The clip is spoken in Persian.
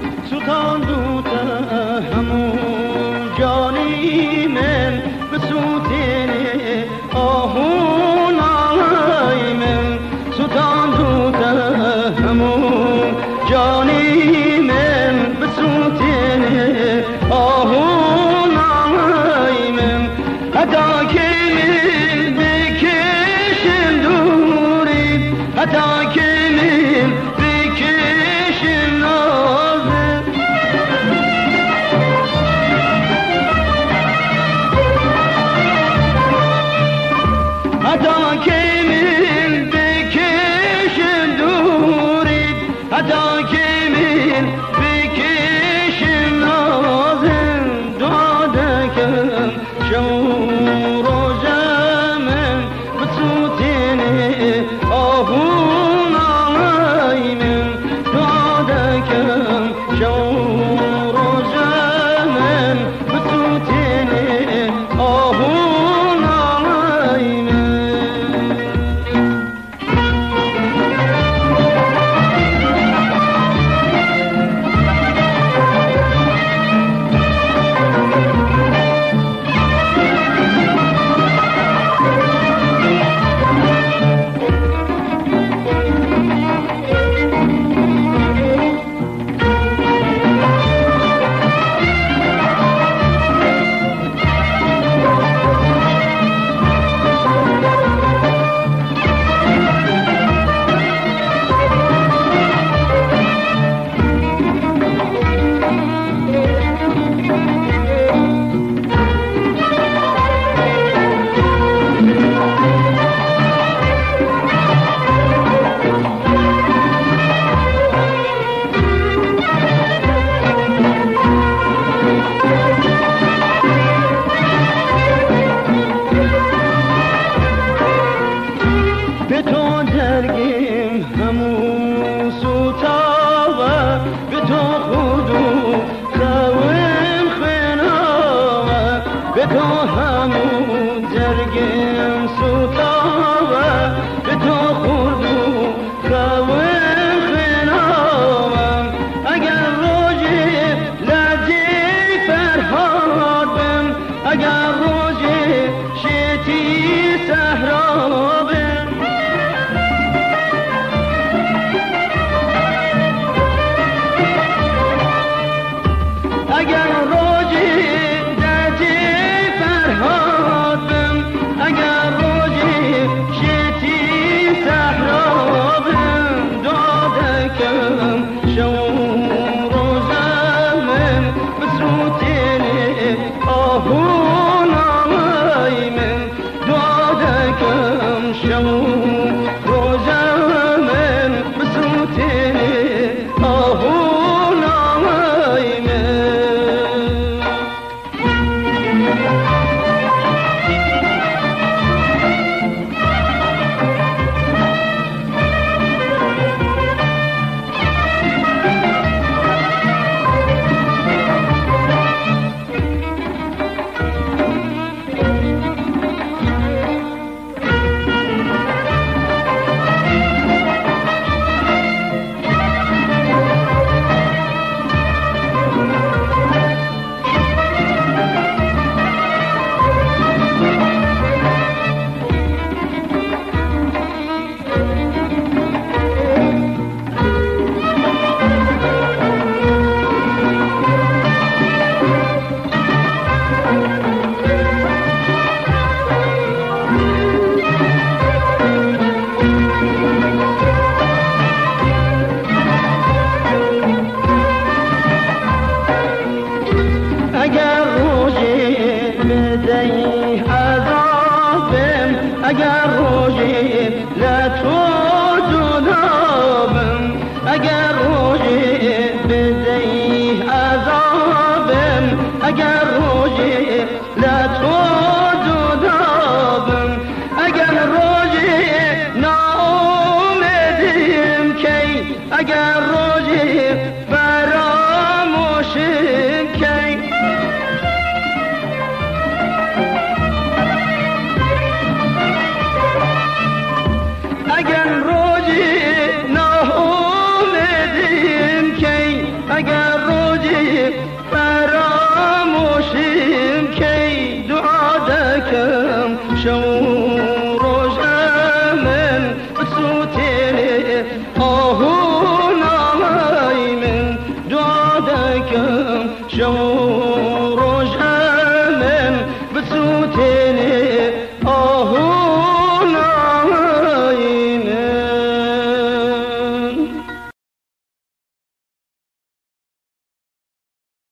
سوتان دوتا همون جانی من به سوتین آهون آی من سوتان دوتا همون جانی من به سوتین آهون آی من حتی که من بکشم دوری حتی که من بکشم نازم حتی که من بکشم دوری حتی که من بکشم نازم داده کن شو روزم به سوتین آهون آی من داده کن شو روزم به سوتین آهون آی من به تو درگیم همون سوتاوه به تو خودو خویم خناوه به تو همون درگیم سوتاوه به تو خودو خویم خناوه اگر روزی لحظه فرهاد بم اگر روزی شتی صحرا بم اگر روزی دردی فرهاد دکم شو